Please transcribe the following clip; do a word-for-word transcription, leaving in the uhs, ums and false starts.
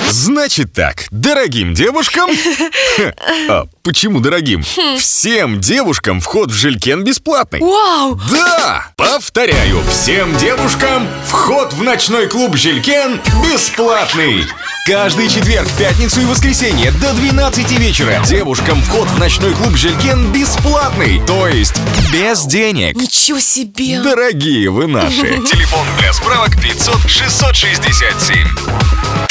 Значит так, дорогим девушкам... А, почему дорогим? Всем девушкам вход в Жилькен бесплатный. Вау! Да! Повторяю, всем девушкам вход в ночной клуб Жилькен бесплатный. Каждый четверг, пятницу и воскресенье до двенадцати вечера девушкам вход в ночной клуб Жилькен бесплатный. То есть без денег. Ничего себе! Дорогие вы наши. Телефон для справок пятьсот шестьсот шестьдесят семь.